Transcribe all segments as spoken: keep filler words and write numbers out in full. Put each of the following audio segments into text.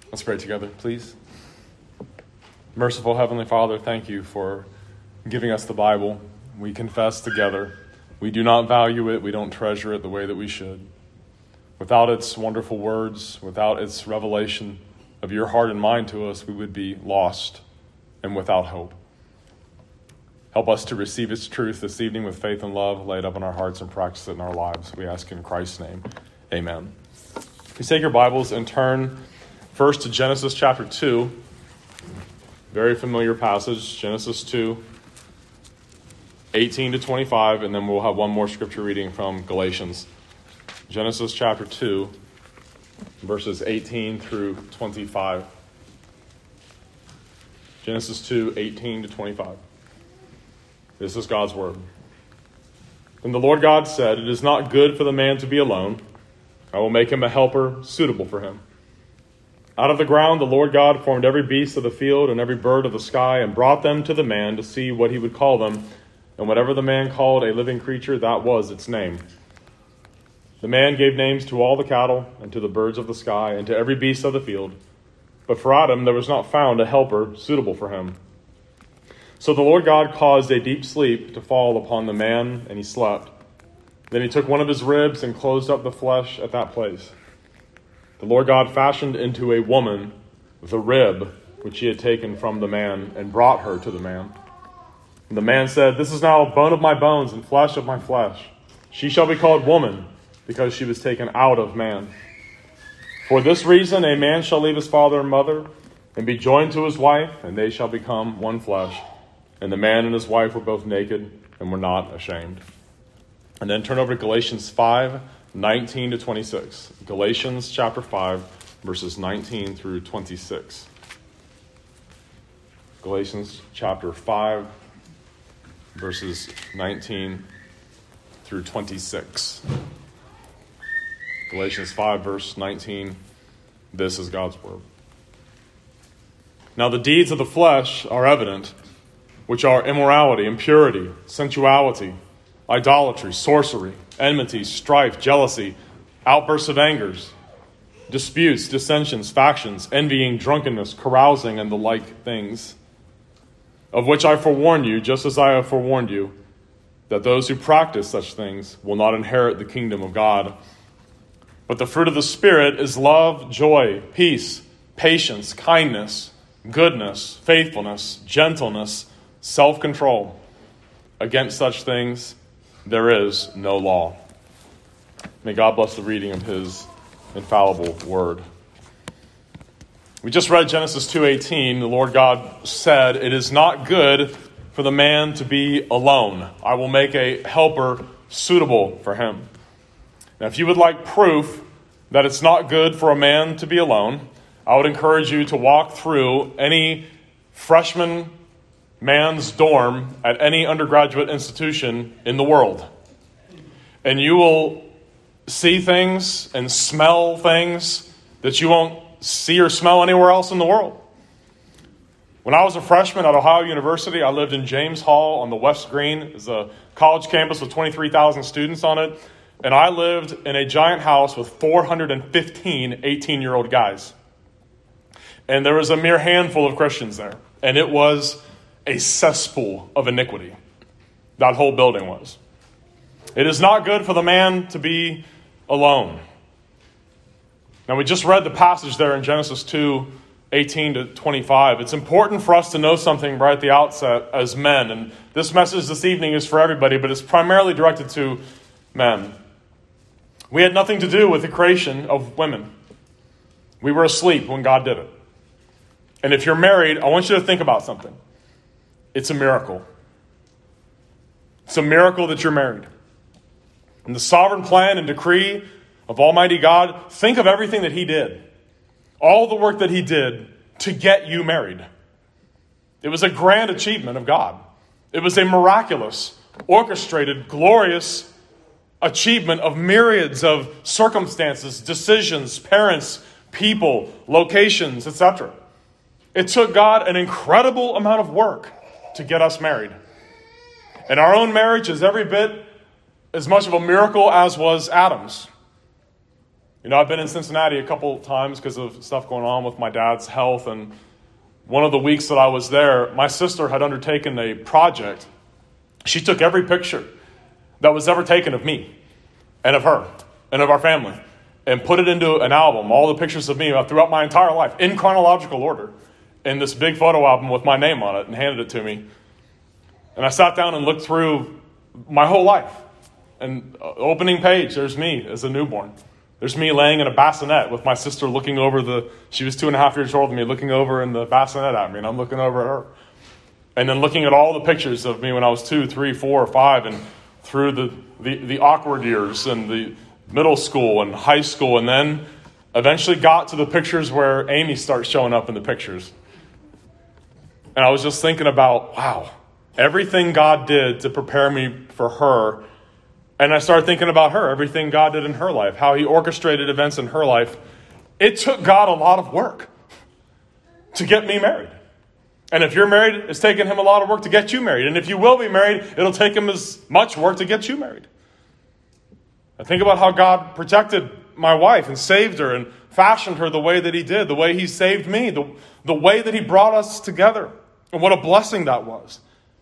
Let's pray together, please. Merciful Heavenly Father, thank you for giving us the Bible. We confess together. We do not value it. We don't treasure it the way that we should. Without its wonderful words, without its revelation of your heart and mind to us, we would be lost and without hope. Help us to receive its truth this evening with faith and love, lay it up in our hearts and practice it in our lives. We ask in Christ's name. Amen. Please take your Bibles and turn first to Genesis chapter two. Very familiar passage, Genesis two, eighteen to twenty-five, and then we'll have one more scripture reading from Galatians. Genesis chapter two, verses eighteen through twenty-five. Genesis two, eighteen to twenty-five. This is God's word. Then the Lord God said, "It is not good for the man to be alone. I will make him a helper suitable for him." Out of the ground the Lord God formed every beast of the field and every bird of the sky and brought them to the man to see what he would call them. And whatever the man called a living creature, that was its name. The man gave names to all the cattle and to the birds of the sky and to every beast of the field. But for Adam there was not found a helper suitable for him. So the Lord God caused a deep sleep to fall upon the man, and he slept. Then he took one of his ribs and closed up the flesh at that place. The Lord God fashioned into a woman the rib which he had taken from the man and brought her to the man. And the man said, "This is now bone of my bones and flesh of my flesh. She shall be called woman, because she was taken out of man. For this reason a man shall leave his father and mother and be joined to his wife, and they shall become one flesh. And the man and his wife were both naked and were not ashamed." And then turn over to Galatians five, nineteen to twenty-six. Galatians chapter five, verses nineteen through twenty-six. Galatians chapter five, verses nineteen through twenty-six. Galatians five, verse nineteen. This is God's word. "Now the deeds of the flesh are evident, which are immorality, impurity, sensuality, idolatry, sorcery, enmity, strife, jealousy, outbursts of angers, disputes, dissensions, factions, envying, drunkenness, carousing, and the like things, of which I forewarn you, just as I have forewarned you, that those who practice such things will not inherit the kingdom of God. But the fruit of the Spirit is love, joy, peace, patience, kindness, goodness, faithfulness, gentleness, self-control. Against such things there is no law." May God bless the reading of his infallible word. We just read Genesis two eighteen. The Lord God said, "It is not good for the man to be alone. I will make a helper suitable for him." Now, if you would like proof that it's not good for a man to be alone, I would encourage you to walk through any freshman man's dorm at any undergraduate institution in the world. And you will see things and smell things that you won't see or smell anywhere else in the world. When I was a freshman at Ohio University, I lived in James Hall on the West Green. It's a college campus with twenty-three thousand students on it. And I lived in a giant house with four hundred fifteen eighteen-year-old guys. And there was a mere handful of Christians there. And it was a cesspool of iniquity. That whole building was. It is not good for the man to be alone. Now, we just read the passage there in Genesis two, eighteen to twenty-five. It's important for us to know something right at the outset as men. And this message this evening is for everybody, but it's primarily directed to men. We had nothing to do with the creation of women. We were asleep when God did it. And if you're married, I want you to think about something. It's a miracle. It's a miracle that you're married. In the sovereign plan and decree of Almighty God, think of everything that he did. All the work that he did to get you married. It was a grand achievement of God. It was a miraculous, orchestrated, glorious achievement of myriads of circumstances, decisions, parents, people, locations, et cetera. It took God an incredible amount of work to get us married. And our own marriage is every bit as much of a miracle as was Adam's. You know, I've been in Cincinnati a couple times because of stuff going on with my dad's health, and one of the weeks that I was there, my sister had undertaken a project. She took every picture that was ever taken of me and of her and of our family and put it into an album, all the pictures of me throughout my entire life, in chronological order, in this big photo album with my name on it, and handed it to me. And I sat down and looked through my whole life. And opening page, there's me as a newborn. There's me laying in a bassinet with my sister looking over the, she was two and a half years older than me, looking over in the bassinet at me, and I'm looking over at her. And then looking at all the pictures of me when I was two, three, four, or five, and through the, the, the awkward years and the middle school and high school, and then eventually got to the pictures where Amy starts showing up in the pictures. And I was just thinking about, wow, everything God did to prepare me for her. And I started thinking about her, everything God did in her life, how he orchestrated events in her life. It took God a lot of work to get me married. And if you're married, it's taken him a lot of work to get you married. And if you will be married, it'll take him as much work to get you married. I think about how God protected my wife and saved her and fashioned her the way that he did, the way he saved me, the, the way that he brought us together. And what a blessing that was.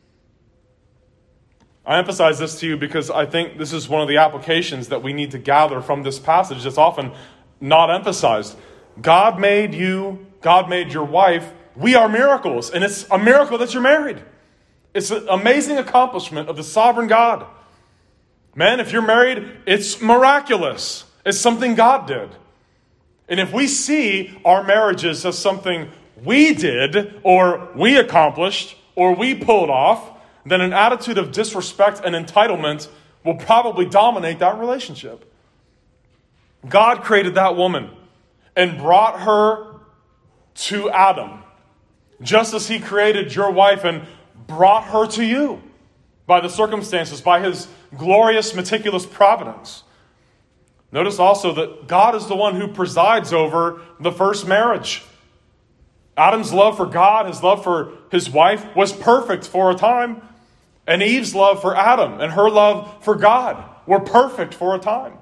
I emphasize this to you because I think this is one of the applications that we need to gather from this passage that's often not emphasized. God made you, God made your wife. We are miracles, and it's a miracle that you're married. It's an amazing accomplishment of the sovereign God. Man, if you're married, it's miraculous. It's something God did. And if we see our marriages as something we did, or we accomplished, or we pulled off, then an attitude of disrespect and entitlement will probably dominate that relationship. God created that woman and brought her to Adam, just as he created your wife and brought her to you by the circumstances, by his glorious, meticulous providence. Notice also that God is the one who presides over the first marriage. Adam's love for God, his love for his wife, was perfect for a time. And Eve's love for Adam and her love for God were perfect for a time.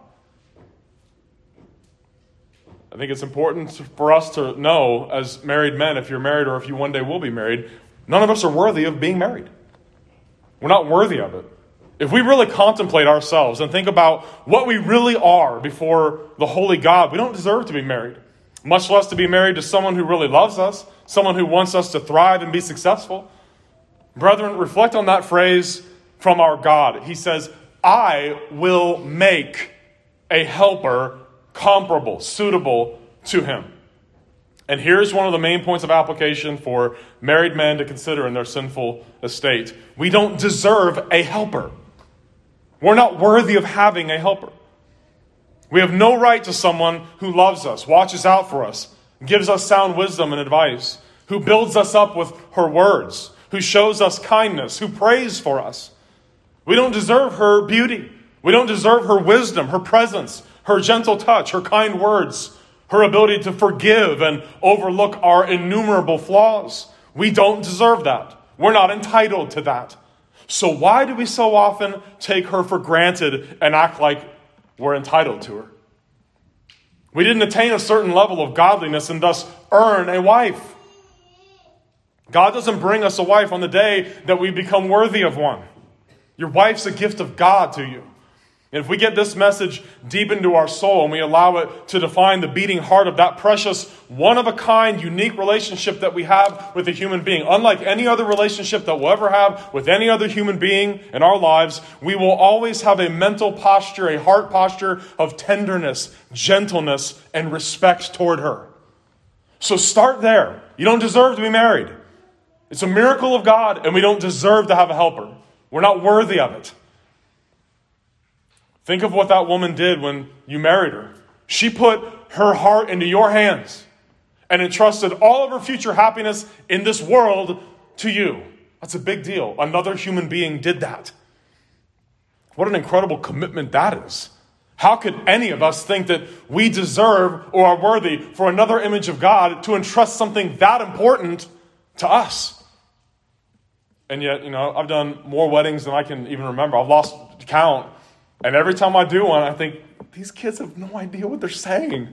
I think it's important for us to know, as married men, if you're married or if you one day will be married, none of us are worthy of being married. We're not worthy of it. If we really contemplate ourselves and think about what we really are before the holy God, we don't deserve to be married, much less to be married to someone who really loves us, someone who wants us to thrive and be successful. Brethren, reflect on that phrase from our God. He says, I will make a helper comparable, suitable to him. And here's one of the main points of application for married men to consider in their sinful estate. We don't deserve a helper. We're not worthy of having a helper. We have no right to someone who loves us, watches out for us, gives us sound wisdom and advice, who builds us up with her words, who shows us kindness, who prays for us. We don't deserve her beauty. We don't deserve her wisdom, her presence, her gentle touch, her kind words, her ability to forgive and overlook our innumerable flaws. We don't deserve that. We're not entitled to that. So why do we so often take her for granted and act like we're entitled to her? We didn't attain a certain level of godliness and thus earn a wife. God doesn't bring us a wife on the day that we become worthy of one. Your wife's a gift of God to you. And if we get this message deep into our soul and we allow it to define the beating heart of that precious, one-of-a-kind, unique relationship that we have with a human being, unlike any other relationship that we'll ever have with any other human being in our lives, we will always have a mental posture, a heart posture of tenderness, gentleness, and respect toward her. So start there. You don't deserve to be married. It's a miracle of God, and we don't deserve to have a helper. We're not worthy of it. Think of what that woman did when you married her. She put her heart into your hands and entrusted all of her future happiness in this world to you. That's a big deal. Another human being did that. What an incredible commitment that is. How could any of us think that we deserve or are worthy for another image of God to entrust something that important to us? And yet, you know, I've done more weddings than I can even remember. I've lost count. And every time I do one, I think, these kids have no idea what they're saying.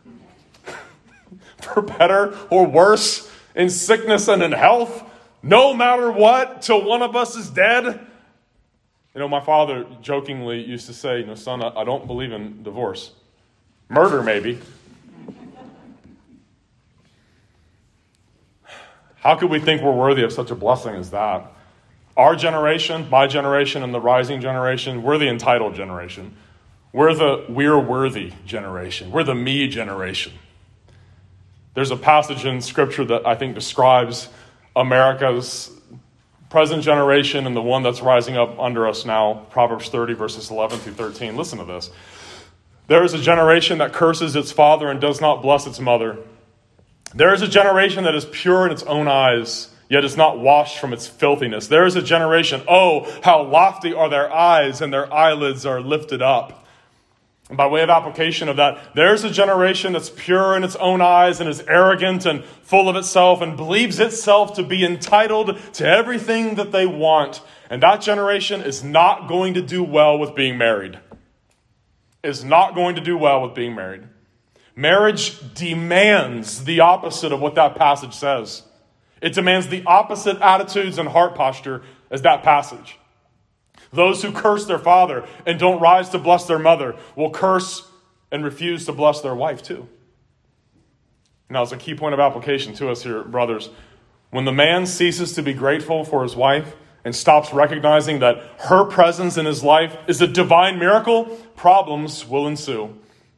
For better or worse, in sickness and in health, no matter what, till one of us is dead. You know, my father jokingly used to say, you know, son, I, I don't believe in divorce. Murder, maybe. How could we think we're worthy of such a blessing as that? Our generation, my generation, and the rising generation, we're the entitled generation. We're the we're worthy generation. We're the me generation. There's a passage in Scripture that I think describes America's present generation and the one that's rising up under us now, Proverbs thirty, verses eleven through thirteen. Listen to this. There is a generation that curses its father and does not bless its mother. There is a generation that is pure in its own eyes, yet is not washed from its filthiness. There is a generation, oh, how lofty are their eyes, and their eyelids are lifted up. And by way of application of that, there's a generation that's pure in its own eyes and is arrogant and full of itself and believes itself to be entitled to everything that they want. And that generation is not going to do well with being married. Is not going to do well with being married. Marriage demands the opposite of what that passage says. It demands the opposite attitudes and heart posture as that passage. Those who curse their father and don't rise to bless their mother will curse and refuse to bless their wife too. Now, it's a key point of application to us here, brothers. When the man ceases to be grateful for his wife and stops recognizing that her presence in his life is a divine miracle, problems will ensue.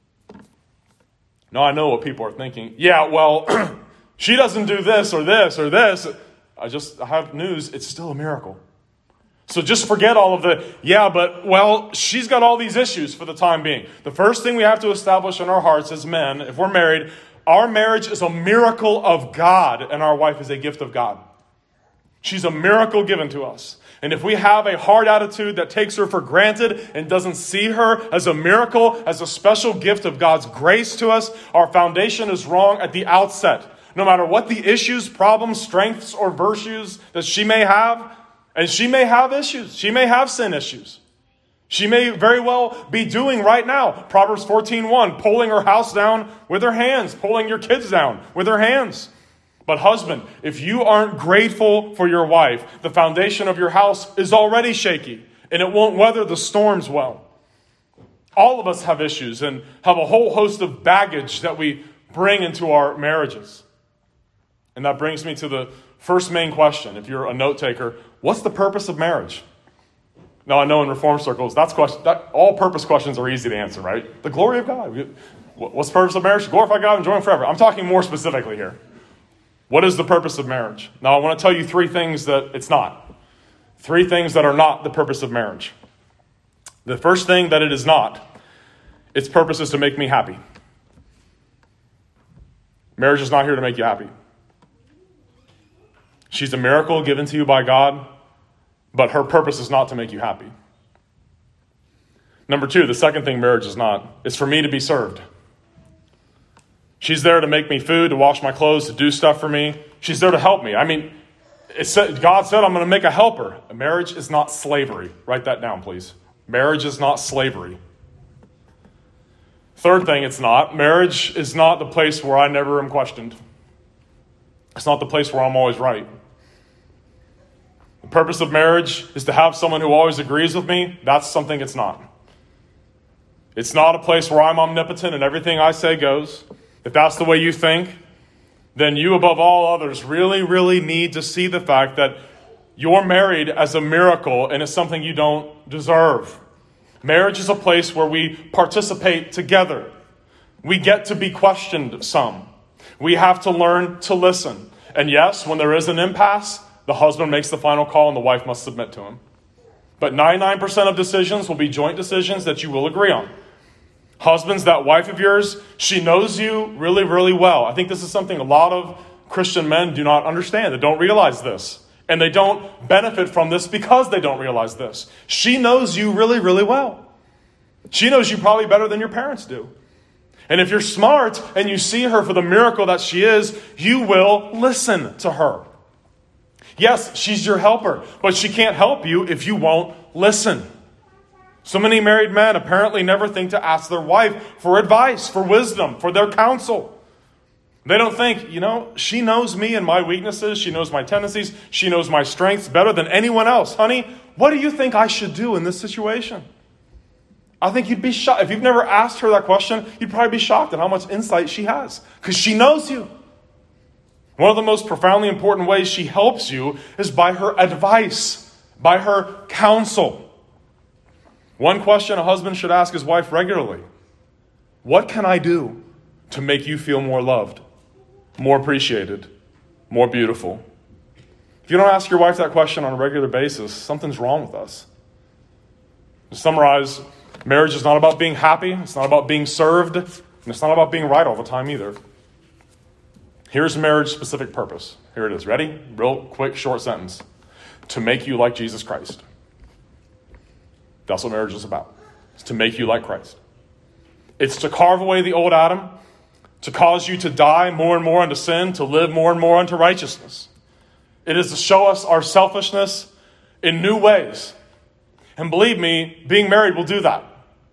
Now, I know what people are thinking. Yeah, well, she doesn't do this or this or this. I just I have news. It's still a miracle. So just forget all of the, yeah, but, well, she's got all these issues for the time being. The first thing we have to establish in our hearts as men, if we're married, our marriage is a miracle of God, and our wife is a gift of God. She's a miracle given to us. And if we have a hard attitude that takes her for granted and doesn't see her as a miracle, as a special gift of God's grace to us, our foundation is wrong at the outset. No matter what the issues, problems, strengths, or virtues that she may have, and she may have issues. She may have sin issues. She may very well be doing right now, Proverbs fourteen one, pulling her house down with her hands, pulling your kids down with her hands. But husband, if you aren't grateful for your wife, the foundation of your house is already shaky, and it won't weather the storms well. All of us have issues and have a whole host of baggage that we bring into our marriages. And that brings me to the first main question. If you're a note taker, what's the purpose of marriage? Now, I know in Reformed circles, that's question, that, all purpose questions are easy to answer, right? The glory of God. What's the purpose of marriage? To glorify God and enjoy Him forever. I'm talking more specifically here. What is the purpose of marriage? Now, I want to tell you three things that it's not. Three things that are not the purpose of marriage. The first thing that it is not, its purpose is to make me happy. Marriage is not here to make you happy. She's a miracle given to you by God, but her purpose is not to make you happy. Number two, the second thing marriage is not, is for me to be served. She's there to make me food, to wash my clothes, to do stuff for me. She's there to help me. I mean, it said, God said I'm going to make a helper. A marriage is not slavery. Write that down, please. Marriage is not slavery. Third thing it's not, marriage is not the place where I never am questioned. It's not the place where I'm always right. The purpose of marriage is to have someone who always agrees with me. That's something it's not. It's not a place where I'm omnipotent and everything I say goes. If that's the way you think, then you above all others really, really need to see the fact that you're married as a miracle and it's something you don't deserve. Marriage is a place where we participate together. We get to be questioned some. We have to learn to listen. And yes, when there is an impasse, the husband makes the final call and the wife must submit to him. But ninety-nine percent of decisions will be joint decisions that you will agree on. Husbands, that wife of yours, she knows you really, really well. I think this is something a lot of Christian men do not understand. They don't realize this. And they don't benefit from this because they don't realize this. She knows you really, really well. She knows you probably better than your parents do. And if you're smart and you see her for the miracle that she is, you will listen to her. Yes, she's your helper, but she can't help you if you won't listen. So many married men apparently never think to ask their wife for advice, for wisdom, for their counsel. They don't think, you know, she knows me and my weaknesses. She knows my tendencies. She knows my strengths better than anyone else. Honey, what do you think I should do in this situation? I think you'd be shocked. If you've never asked her that question, you'd probably be shocked at how much insight she has, because she knows you. One of the most profoundly important ways she helps you is by her advice, by her counsel. One question a husband should ask his wife regularly: what can I do to make you feel more loved, more appreciated, more beautiful? If you don't ask your wife that question on a regular basis, something's wrong with us. To summarize, marriage is not about being happy, it's not about being served, and it's not about being right all the time either. Here's marriage's specific purpose. Here it is. Ready? Real quick, short sentence. To make you like Jesus Christ. That's what marriage is about. It's to make you like Christ. It's to carve away the old Adam, to cause you to die more and more unto sin, to live more and more unto righteousness. It is to show us our selfishness in new ways. And believe me, being married will do that.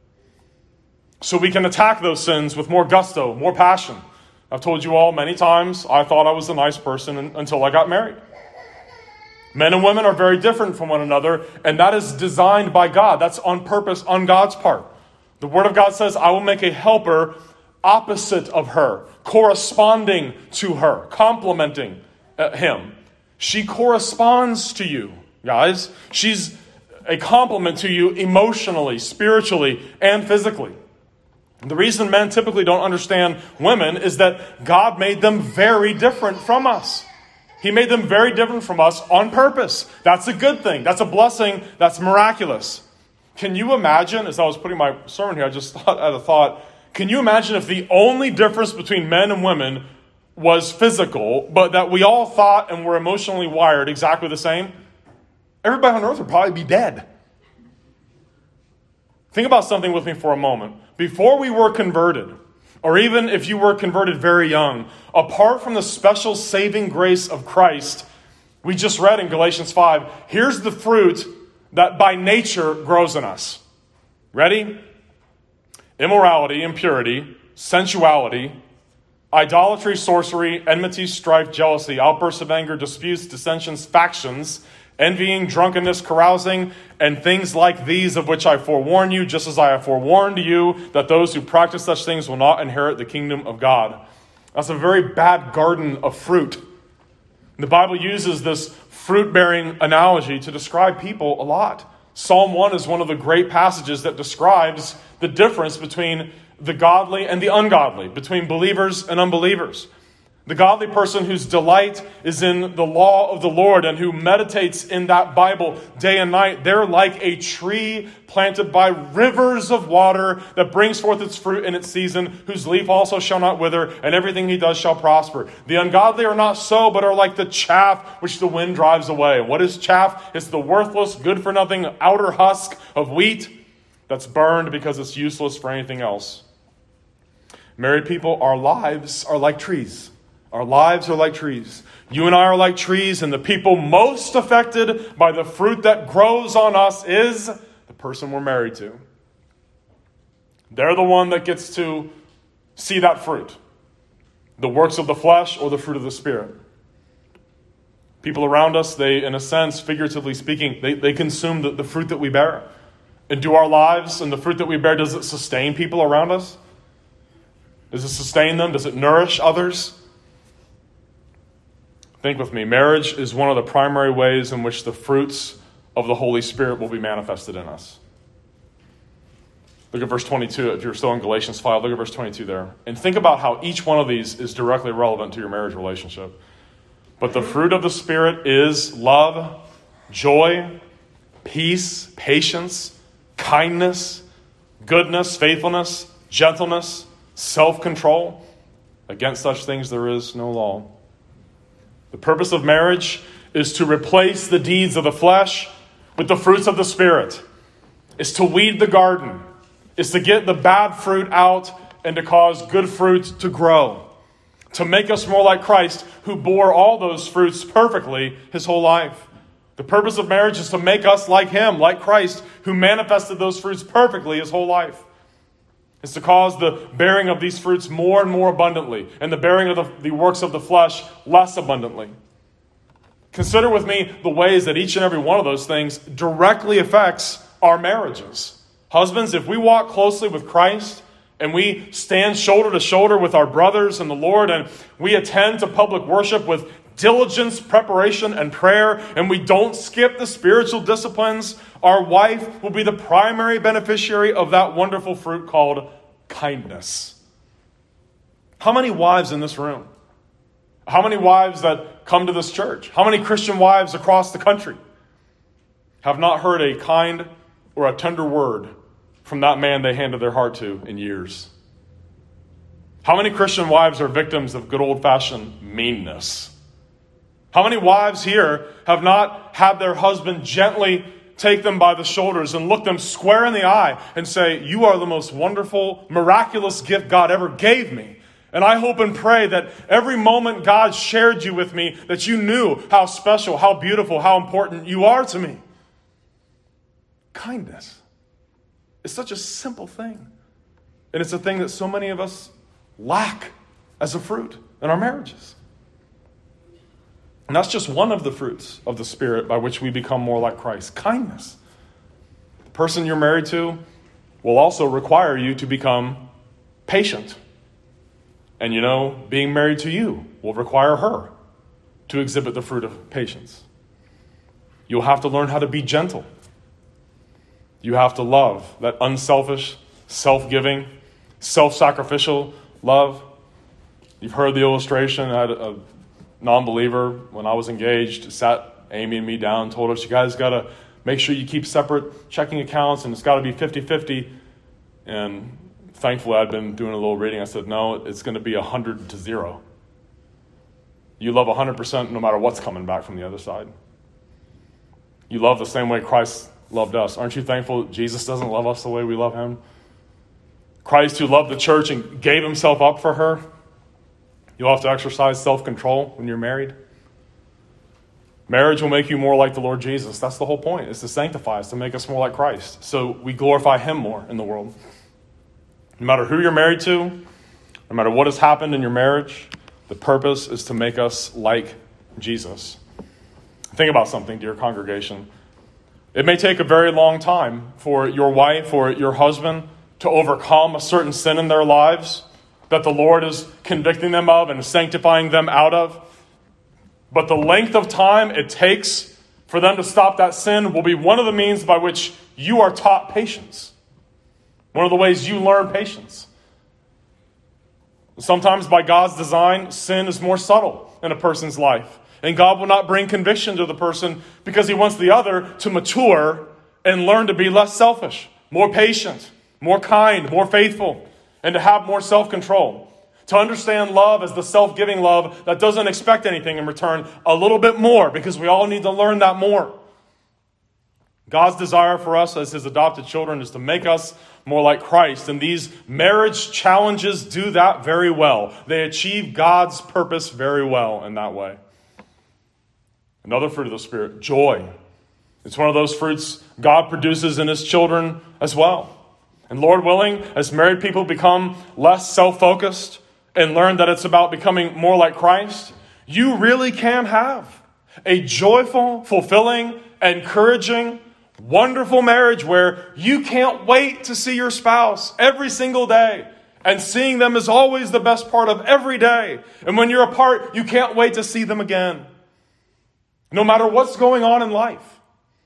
So we can attack those sins with more gusto, more passion. I've told you all many times, I thought I was a nice person until I got married. Men and women are very different from one another, and that is designed by God. That's on purpose on God's part. The Word of God says, I will make a helper opposite of her, corresponding to her, complementing uh, him. She corresponds to you, guys. She's a complement to you emotionally, spiritually, and physically. The reason men typically don't understand women is that God made them very different from us. He made them very different from us on purpose. That's a good thing. That's a blessing. That's miraculous. Can you imagine, as I was putting my sermon here, I just thought, had a thought, can you imagine if the only difference between men and women was physical, but that we all thought and were emotionally wired exactly the same? Everybody on earth would probably be dead. Think about something with me for a moment. Before we were converted, or even if you were converted very young, apart from the special saving grace of Christ, we just read in Galatians five, here's the fruit that by nature grows in us. Ready? Immorality, impurity, sensuality, idolatry, sorcery, enmity, strife, jealousy, outbursts of anger, disputes, dissensions, factions, envying, drunkenness, carousing, and things like these, of which I forewarn you, just as I have forewarned you, that those who practice such things will not inherit the kingdom of God. That's a very bad garden of fruit. The Bible uses this fruit-bearing analogy to describe people a lot. Psalm one is one of the great passages that describes the difference between the godly and the ungodly, between believers and unbelievers. The godly person whose delight is in the law of the Lord and who meditates in that Bible day and night, they're like a tree planted by rivers of water that brings forth its fruit in its season, whose leaf also shall not wither, and everything he does shall prosper. The ungodly are not so, but are like the chaff which the wind drives away. What is chaff? It's the worthless, good-for-nothing outer husk of wheat that's burned because it's useless for anything else. Married people, our lives are like trees. Our lives are like trees. You and I are like trees, and the people most affected by the fruit that grows on us is the person we're married to. They're the one that gets to see that fruit. The works of the flesh or the fruit of the Spirit. People around us, they, in a sense, figuratively speaking, they, they consume the, the fruit that we bear. And do our lives and the fruit that we bear, does it sustain people around us? Does it sustain them? Does it nourish others? Think with me. Marriage is one of the primary ways in which the fruits of the Holy Spirit will be manifested in us. Look at verse twenty-two. If you're still in Galatians five, look at verse twenty-two there. And think about how each one of these is directly relevant to your marriage relationship. But the fruit of the Spirit is love, joy, peace, patience, kindness, goodness, faithfulness, gentleness, self-control. Against such things there is no law. The purpose of marriage is to replace the deeds of the flesh with the fruits of the Spirit. It's to weed the garden. It's to get the bad fruit out and to cause good fruit to grow. To make us more like Christ, who bore all those fruits perfectly his whole life. The purpose of marriage is to make us like him, like Christ, who manifested those fruits perfectly his whole life. It's to cause the bearing of these fruits more and more abundantly, and the bearing of the, the works of the flesh less abundantly. Consider with me the ways that each and every one of those things directly affects our marriages. Husbands, if we walk closely with Christ, and we stand shoulder to shoulder with our brothers in the Lord, and we attend to public worship with diligence, preparation, and prayer, and we don't skip the spiritual disciplines, our wife will be the primary beneficiary of that wonderful fruit called kindness. How many wives in this room? How many wives that come to this church? How many Christian wives across the country have not heard a kind or a tender word from that man they handed their heart to in years? How many Christian wives are victims of good old-fashioned meanness? How many wives here have not had their husband gently take them by the shoulders and look them square in the eye and say, "You are the most wonderful, miraculous gift God ever gave me. And I hope and pray that every moment God shared you with me, that you knew how special, how beautiful, how important you are to me." Kindness. It's such a simple thing. And it's a thing that so many of us lack as a fruit in our marriages. And that's just one of the fruits of the Spirit by which we become more like Christ. Kindness. The person you're married to will also require you to become patient. And you know, being married to you will require her to exhibit the fruit of patience. You'll have to learn how to be gentle. You have to love, that unselfish, self-giving, self-sacrificial love. You've heard the illustration. I had a non-believer, when I was engaged, sat Amy and me down, told us, "You guys got to make sure you keep separate checking accounts, and it's got to be fifty-fifty. And thankfully, I'd been doing a little reading. I said, "No, it's going to be one hundred to zero. You love one hundred percent no matter what's coming back from the other side. You love the same way Christ loved us. Aren't you thankful that Jesus doesn't love us the way we love him? Christ, who loved the church and gave himself up for her. You'll have to exercise self-control when you're married. Marriage will make you more like the Lord Jesus. That's the whole point. It's to sanctify us, to make us more like Christ. So we glorify him more in the world. No matter who you're married to, no matter what has happened in your marriage, the purpose is to make us like Jesus. Think about something, dear congregation. It may take a very long time for your wife or your husband to overcome a certain sin in their lives that the Lord is convicting them of and sanctifying them out of. But the length of time it takes for them to stop that sin will be one of the means by which you are taught patience. One of the ways you learn patience. Sometimes by God's design, sin is more subtle in a person's life. And God will not bring conviction to the person because he wants the other to mature and learn to be less selfish, more patient, more kind, more faithful, and to have more self-control. To understand love as the self-giving love that doesn't expect anything in return a little bit more, because we all need to learn that more. God's desire for us as his adopted children is to make us more like Christ. And these marriage challenges do that very well. They achieve God's purpose very well in that way. Another fruit of the Spirit, joy. It's one of those fruits God produces in his children as well. And Lord willing, as married people become less self-focused and learn that it's about becoming more like Christ, you really can have a joyful, fulfilling, encouraging, wonderful marriage where you can't wait to see your spouse every single day. And seeing them is always the best part of every day. And when you're apart, you can't wait to see them again. No matter what's going on in life.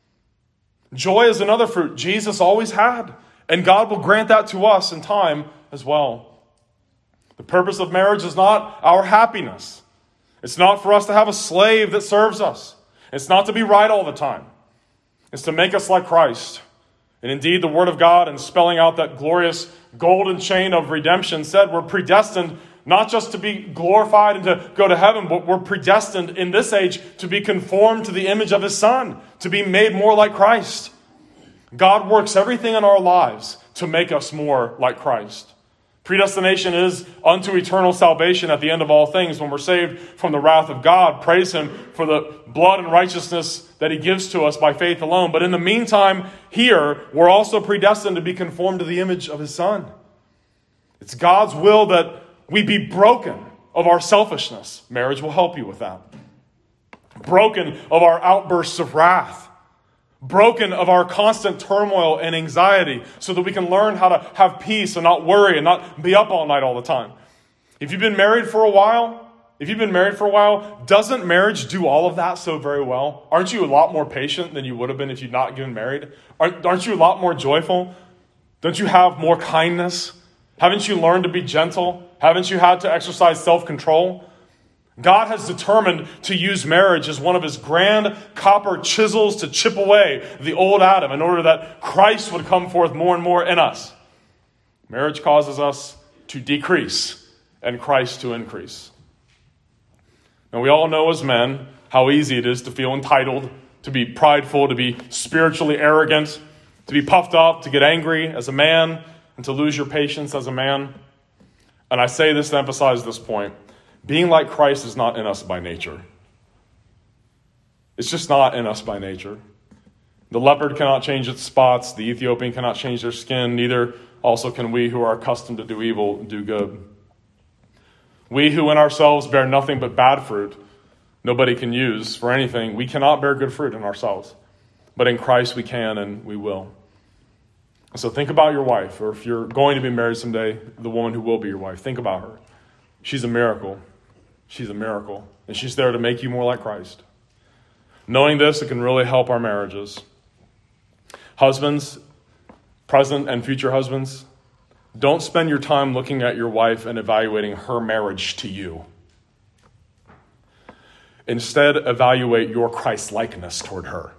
Joy is another fruit Jesus always had. And God will grant that to us in time as well. The purpose of marriage is not our happiness. It's not for us to have a slave that serves us. It's not to be right all the time. It's to make us like Christ. And indeed, the Word of God, in spelling out that glorious golden chain of redemption, said we're predestined not just to be glorified and to go to heaven, but we're predestined in this age to be conformed to the image of his Son, to be made more like Christ. God works everything in our lives to make us more like Christ. Predestination is unto eternal salvation at the end of all things. When we're saved from the wrath of God, praise him for the blood and righteousness that he gives to us by faith alone. But in the meantime, here, we're also predestined to be conformed to the image of his Son. It's God's will that we be broken of our selfishness. Marriage will help you with that. Broken of our outbursts of wrath. Broken of our constant turmoil and anxiety so that we can learn how to have peace and not worry and not be up all night all the time. If you've been married for a while, if you've been married for a while, doesn't marriage do all of that so very well? Aren't you a lot more patient than you would have been if you'd not been married? Aren't, aren't you a lot more joyful? Don't you have more kindness? Haven't you learned to be gentle? Haven't you had to exercise self-control? God has determined to use marriage as one of his grand copper chisels to chip away the old Adam in order that Christ would come forth more and more in us. Marriage causes us to decrease and Christ to increase. Now we all know as men how easy it is to feel entitled, to be prideful, to be spiritually arrogant, to be puffed up, to get angry as a man, and to lose your patience as a man. And I say this to emphasize this point. Being like Christ is not in us by nature. It's just not in us by nature. The leopard cannot change its spots. The Ethiopian cannot change their skin. Neither also can we who are accustomed to do evil do good. We who in ourselves bear nothing but bad fruit, nobody can use for anything. We cannot bear good fruit in ourselves. But in Christ we can and we will. So think about your wife, or if you're going to be married someday, the woman who will be your wife. Think about her. She's a miracle. She's a miracle. And she's there to make you more like Christ. Knowing this, it can really help our marriages. Husbands, present and future husbands, don't spend your time looking at your wife and evaluating her marriage to you. Instead, evaluate your Christ-likeness toward her.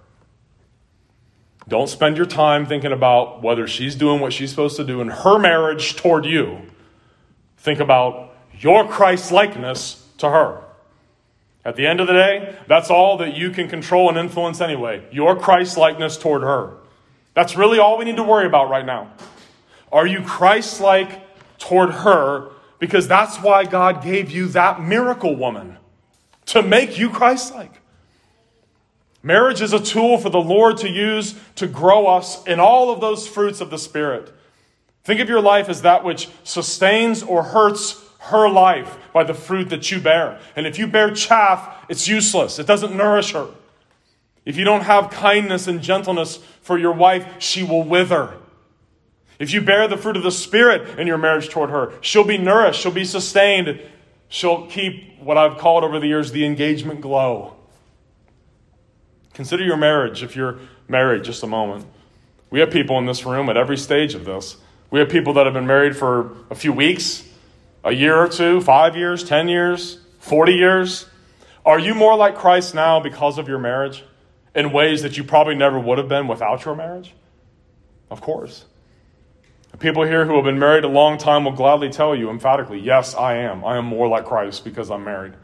Don't spend your time thinking about whether she's doing what she's supposed to do in her marriage toward you. Think about your Christ-likeness to her. At the end of the day, that's all that you can control and influence anyway. Your Christ-likeness toward her. That's really all we need to worry about right now. Are you Christ-like toward her? Because that's why God gave you that miracle woman. To make you Christ-like. Marriage is a tool for the Lord to use to grow us in all of those fruits of the Spirit. Think of your life as that which sustains or hurts her life by the fruit that you bear. And if you bear chaff, it's useless. It doesn't nourish her. If you don't have kindness and gentleness for your wife, she will wither. If you bear the fruit of the Spirit in your marriage toward her, she'll be nourished, she'll be sustained. She'll keep what I've called over the years the engagement glow. Consider your marriage if you're married just a moment. We have people in this room at every stage of this. We have people that have been married for a few weeks, a year or two, five years, ten years, forty years. Are you more like Christ now because of your marriage in ways that you probably never would have been without your marriage? Of course. People here who have been married a long time will gladly tell you emphatically, yes, I am. I am more like Christ because I'm married.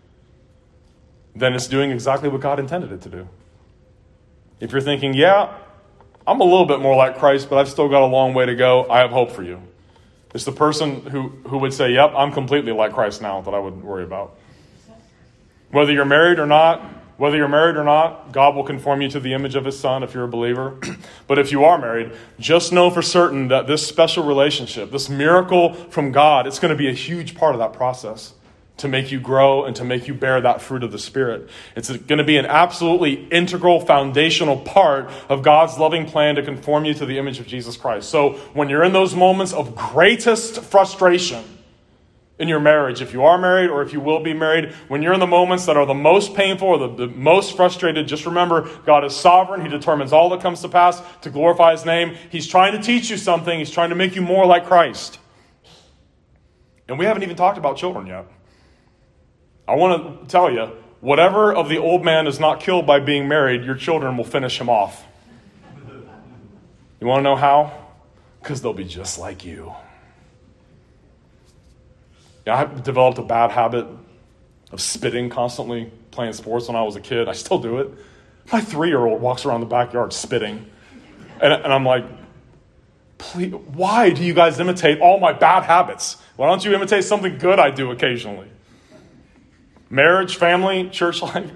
Then it's doing exactly what God intended it to do. If you're thinking, yeah, I'm a little bit more like Christ, but I've still got a long way to go, I have hope for you. It's the person who, who would say, yep, I'm completely like Christ now that I would worry about. Whether you're married or not, whether you're married or not, God will conform you to the image of his Son if you're a believer. But if you are married, just know for certain that this special relationship, this miracle from God, it's going to be a huge part of that process to make you grow and to make you bear that fruit of the Spirit. It's going to be an absolutely integral, foundational part of God's loving plan to conform you to the image of Jesus Christ. So when you're in those moments of greatest frustration in your marriage, if you are married or if you will be married, when you're in the moments that are the most painful or the, the most frustrated, just remember God is sovereign. He determines all that comes to pass to glorify his name. He's trying to teach you something. He's trying to make you more like Christ. And we haven't even talked about children yet. I want to tell you, whatever of the old man is not killed by being married, your children will finish him off. You want to know how? Because they'll be just like you. Yeah, I developed a bad habit of spitting constantly, playing sports when I was a kid. I still do it. My three-year-old walks around the backyard spitting. And, and I'm like, please, why do you guys imitate all my bad habits? Why don't you imitate something good I do occasionally? Marriage, family, church life,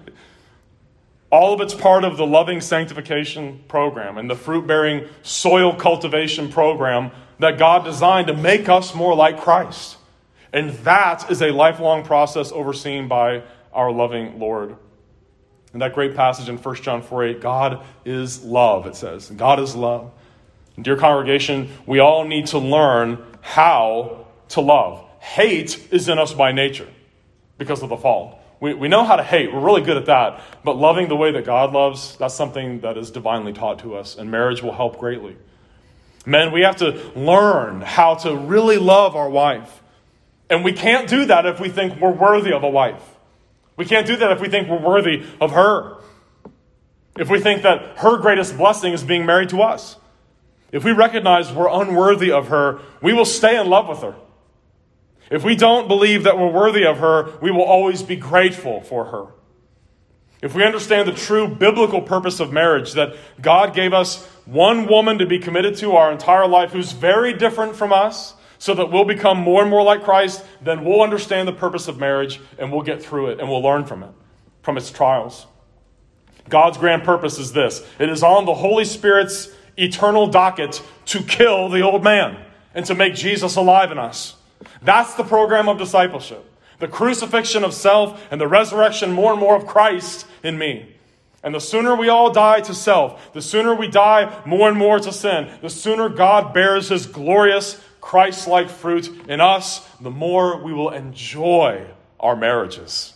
all of it's part of the loving sanctification program and the fruit-bearing soil cultivation program that God designed to make us more like Christ. And that is a lifelong process overseen by our loving Lord. In that great passage in First John four eight, God is love, it says. God is love. And dear congregation, we all need to learn how to love. Hate is in us by nature because of the fall. We, we know how to hate. We're really good at that. But loving the way that God loves, that's something that is divinely taught to us. And marriage will help greatly. Men, we have to learn how to really love our wife. And we can't do that if we think we're worthy of a wife. We can't do that if we think we're worthy of her. If we think that her greatest blessing is being married to us. If we recognize we're unworthy of her, we will stay in love with her. If we don't believe that we're worthy of her, we will always be grateful for her. If we understand the true biblical purpose of marriage, that God gave us one woman to be committed to our entire life who's very different from us, so that we'll become more and more like Christ, then we'll understand the purpose of marriage and we'll get through it and we'll learn from it, from its trials. God's grand purpose is this. It is on the Holy Spirit's eternal docket to kill the old man and to make Jesus alive in us. That's the program of discipleship. The crucifixion of self and the resurrection more and more of Christ in me. And the sooner we all die to self, the sooner we die more and more to sin, the sooner God bears his glorious Christ-like fruit in us, the more we will enjoy our marriages.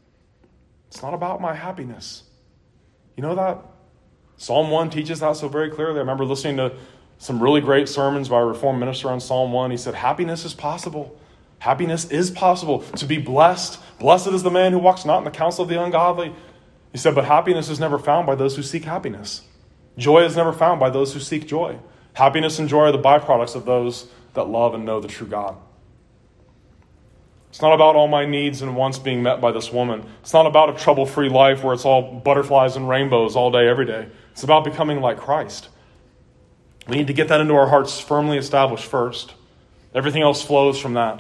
It's not about my happiness. You know that? Psalm one teaches that so very clearly. I remember listening to some really great sermons by a Reformed minister on Psalm one. He said, happiness is possible. Happiness is possible. To be blessed. Blessed is the man who walks not in the counsel of the ungodly. He said, but happiness is never found by those who seek happiness. Joy is never found by those who seek joy. Happiness and joy are the byproducts of those that love and know the true God. It's not about all my needs and wants being met by this woman. It's not about a trouble-free life where it's all butterflies and rainbows all day, every day. It's about becoming like Christ. We need to get that into our hearts firmly established first. Everything else flows from that.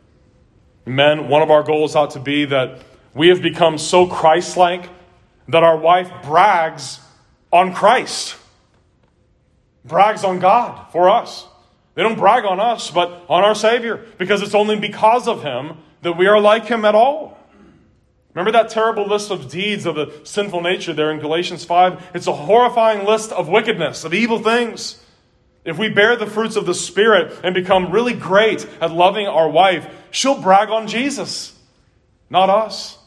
Men, one of our goals ought to be that we have become so Christ-like that our wife brags on Christ. Brags on God for us. They don't brag on us, but on our Savior, because it's only because of him that we are like him at all. Remember that terrible list of deeds of the sinful nature there in Galatians five? It's a horrifying list of wickedness, of evil things. If we bear the fruits of the Spirit and become really great at loving our wife, she'll brag on Jesus, not us.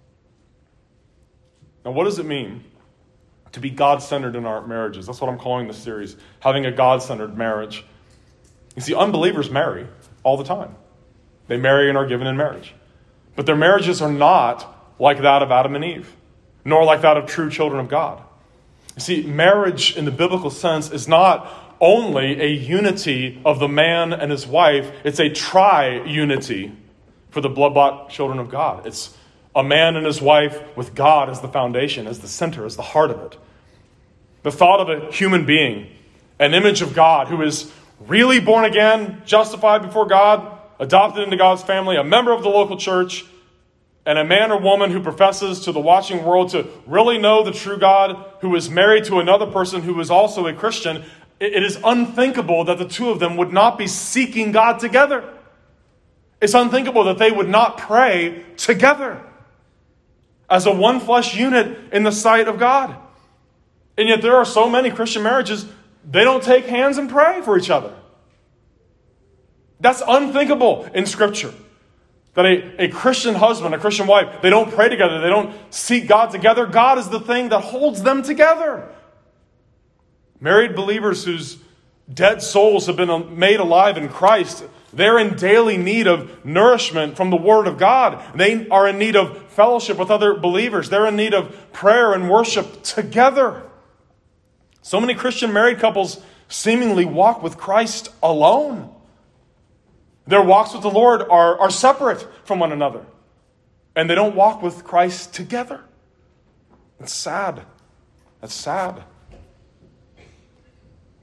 Now, what does it mean to be God-centered in our marriages? That's what I'm calling this series, having a God-centered marriage. You see, unbelievers marry all the time. They marry and are given in marriage. But their marriages are not like that of Adam and Eve, nor like that of true children of God. You see, marriage in the biblical sense is not only a unity of the man and his wife. It's a tri-unity for the blood-bought children of God. It's a man and his wife with God as the foundation, as the center, as the heart of it. The thought of a human being, an image of God who is really born again, justified before God, adopted into God's family, a member of the local church, and a man or woman who professes to the watching world to really know the true God, who is married to another person who is also a Christian, it is unthinkable that the two of them would not be seeking God together. It's unthinkable that they would not pray together as a one flesh unit in the sight of God. And yet there are so many Christian marriages, they don't take hands and pray for each other. That's unthinkable in Scripture. That a, a Christian husband, a Christian wife, they don't pray together. They don't seek God together. God is the thing that holds them together. Married believers whose dead souls have been made alive in Christ, they're in daily need of nourishment from the Word of God. They are in need of fellowship with other believers. They're in need of prayer and worship together. So many Christian married couples seemingly walk with Christ alone. Their walks with the Lord are, are separate from one another. And they don't walk with Christ together. It's sad. That's sad.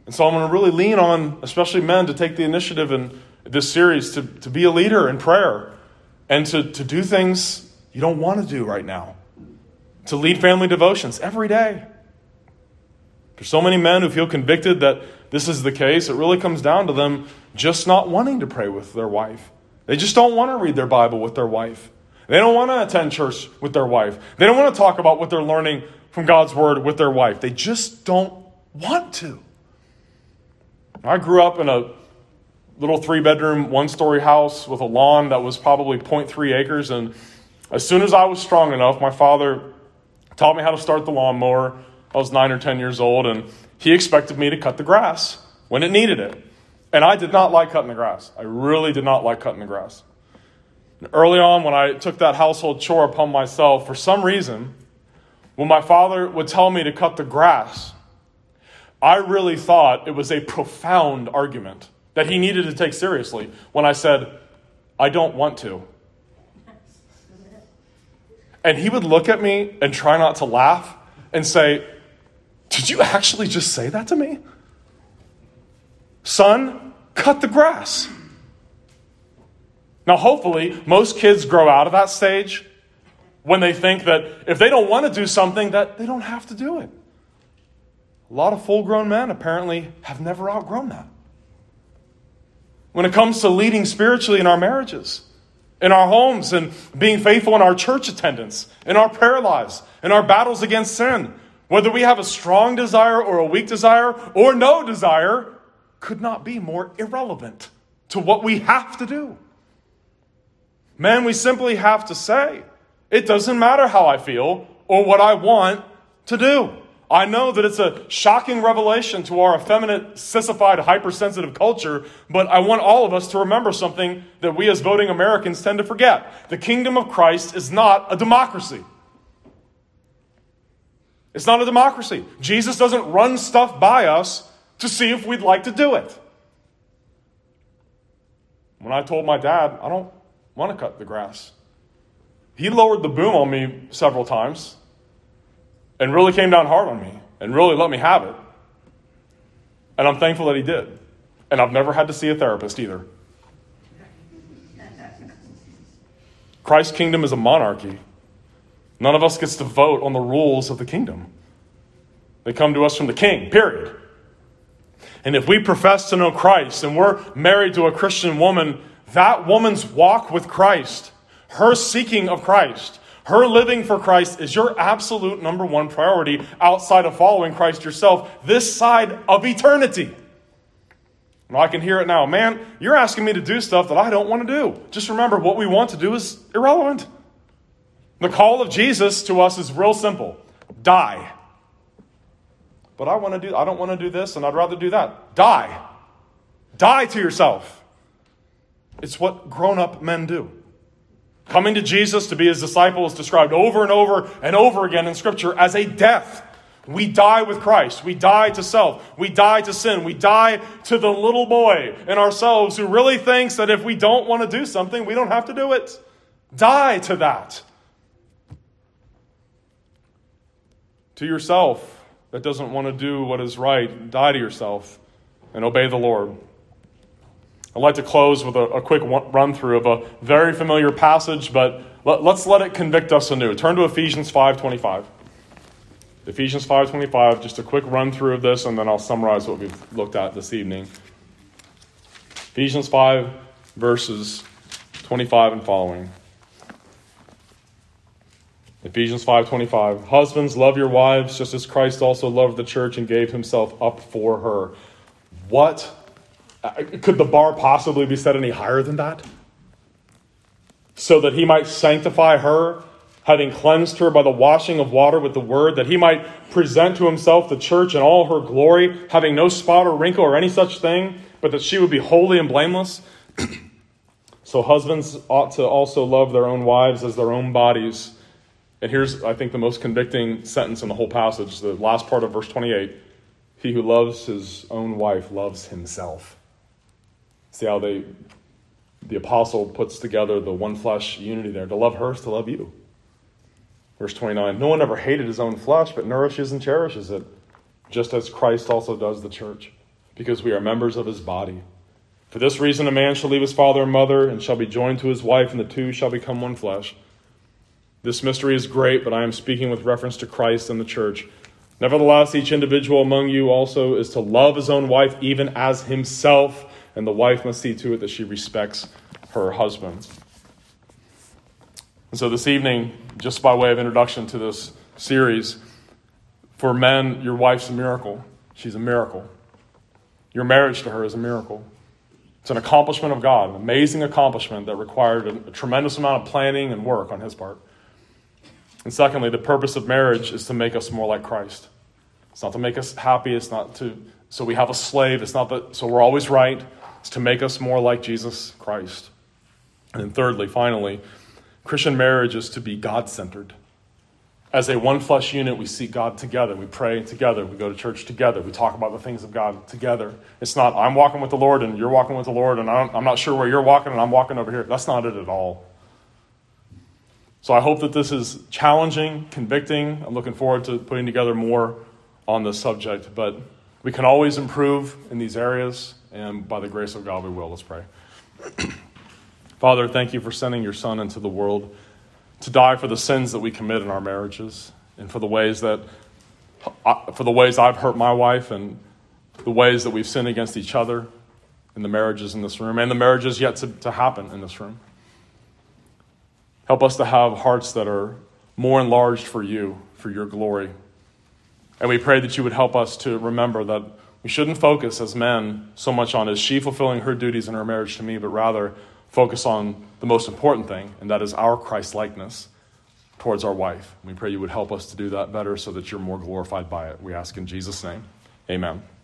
And so I'm going to really lean on, especially men, to take the initiative in this series to, to be a leader in prayer and to, to do things you don't want to do right now. To lead family devotions every day. For so many men who feel convicted that this is the case, it really comes down to them just not wanting to pray with their wife. They just don't want to read their Bible with their wife. They don't want to attend church with their wife. They don't want to talk about what they're learning from God's Word with their wife. They just don't want to. I grew up in a little three-bedroom, one-story house with a lawn that was probably zero point three acres. And as soon as I was strong enough, my father taught me how to start the lawnmower. I was nine or ten years old, and he expected me to cut the grass when it needed it. And I did not like cutting the grass. I really did not like cutting the grass. And early on, when I took that household chore upon myself, for some reason, when my father would tell me to cut the grass, I really thought it was a profound argument that he needed to take seriously when I said, I don't want to. And he would look at me and try not to laugh and say, did you actually just say that to me? Son, cut the grass. Now, hopefully, most kids grow out of that stage when they think that if they don't want to do something, that they don't have to do it. A lot of full-grown men apparently have never outgrown that. When it comes to leading spiritually in our marriages, in our homes, and being faithful in our church attendance, in our prayer lives, in our battles against sin, whether we have a strong desire or a weak desire or no desire, could not be more irrelevant to what we have to do. Men, we simply have to say, it doesn't matter how I feel or what I want to do. I know that it's a shocking revelation to our effeminate, sissified, hypersensitive culture, but I want all of us to remember something that we as voting Americans tend to forget. The kingdom of Christ is not a democracy. It's not a democracy. Jesus doesn't run stuff by us to see if we'd like to do it. When I told my dad, I don't want to cut the grass, he lowered the boom on me several times and really came down hard on me and really let me have it. And I'm thankful that he did. And I've never had to see a therapist either. Christ's kingdom is a monarchy. None of us gets to vote on the rules of the kingdom. They come to us from the king, period. And if we profess to know Christ and we're married to a Christian woman, that woman's walk with Christ, her seeking of Christ, her living for Christ is your absolute number one priority outside of following Christ yourself this side of eternity. And I can hear it now. Man, you're asking me to do stuff that I don't want to do. Just remember, what we want to do is irrelevant. The call of Jesus to us is real simple. Die. But I want to do I don't want to do this and I'd rather do that. Die. Die to yourself. It's what grown-up men do. Coming to Jesus to be his disciple is described over and over and over again in Scripture as a death. We die with Christ. We die to self. We die to sin. We die to the little boy in ourselves who really thinks that if we don't want to do something, we don't have to do it. Die to that. To yourself that doesn't want to do what is right, die to yourself and obey the Lord. I'd like to close with a, a quick run-through of a very familiar passage, but let, let's let it convict us anew. Turn to Ephesians five twenty-five. Ephesians five twenty-five, just a quick run-through of this, and then I'll summarize what we've looked at this evening. Ephesians five, verses twenty-five and following. Ephesians five twenty-five. Husbands, love your wives, just as Christ also loved the church and gave himself up for her. What? Could the bar possibly be set any higher than that? So that he might sanctify her, having cleansed her by the washing of water with the word, that he might present to himself the church in all her glory, having no spot or wrinkle or any such thing, but that she would be holy and blameless. So husbands ought to also love their own wives as their own bodies. And here's, I think, the most convicting sentence in the whole passage, the last part of verse twenty-eight. He who loves his own wife loves himself. See how they, the apostle puts together the one flesh unity there. To love her is to love you. Verse twenty-nine, no one ever hated his own flesh, but nourishes and cherishes it, just as Christ also does the church. because we are members of his body. For this reason, a man shall leave his father and mother and shall be joined to his wife, and the two shall become one flesh. This mystery is great, but I am speaking with reference to Christ and the church. Nevertheless, each individual among you also is to love his own wife even as himself, and the wife must see to it that she respects her husband. And so this evening, just by way of introduction to this series, for men, your wife's a miracle. She's a miracle. Your marriage to her is a miracle. It's an accomplishment of God, an amazing accomplishment that required a, a tremendous amount of planning and work on his part. And secondly, the purpose of marriage is to make us more like Christ. It's not to make us happy. It's not to, so we have a slave. It's not that, so we're always right. It's to make us more like Jesus Christ. And then thirdly, finally, Christian marriage is to be God-centered. As a one-flesh unit, we seek God together. We pray together. We go to church together. We talk about the things of God together. It's not, I'm walking with the Lord and you're walking with the Lord and I'm, I'm not sure where you're walking and I'm walking over here. That's not it at all. So I hope that this is challenging, convicting. I'm looking forward to putting together more on this subject. But we can always improve in these areas, and by the grace of God, we will. Let's pray. Father, thank you for sending your Son into the world to die for the sins that we commit in our marriages, and for the ways that, for the ways I've hurt my wife, and the ways that we've sinned against each other in the marriages in this room, and the marriages yet to, to happen in this room. Help us to have hearts that are more enlarged for you, for your glory. And we pray that you would help us to remember that we shouldn't focus as men so much on, is she fulfilling her duties in her marriage to me, but rather focus on the most important thing, and that is our Christ-likeness towards our wife. We pray you would help us to do that better so that you're more glorified by it. We ask in Jesus' name. Amen.